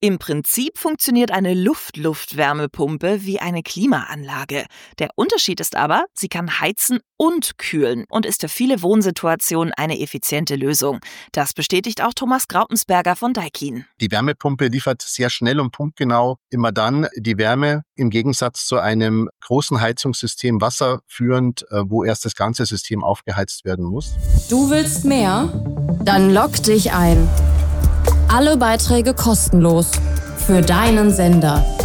Im Prinzip funktioniert eine Luft-Luft-Wärmepumpe wie eine Klimaanlage. Der Unterschied ist aber, sie kann heizen und kühlen und ist für viele Wohnsituationen eine effiziente Lösung. Das bestätigt auch Thomas Graupensberger von Daikin. Die Wärmepumpe liefert sehr schnell und punktgenau immer dann die Wärme, im Gegensatz zu einem großen Heizungssystem wasserführend, wo erst das ganze System aufgeheizt werden muss. Du willst mehr? Dann logg dich ein. Alle Beiträge kostenlos für deinen Sender.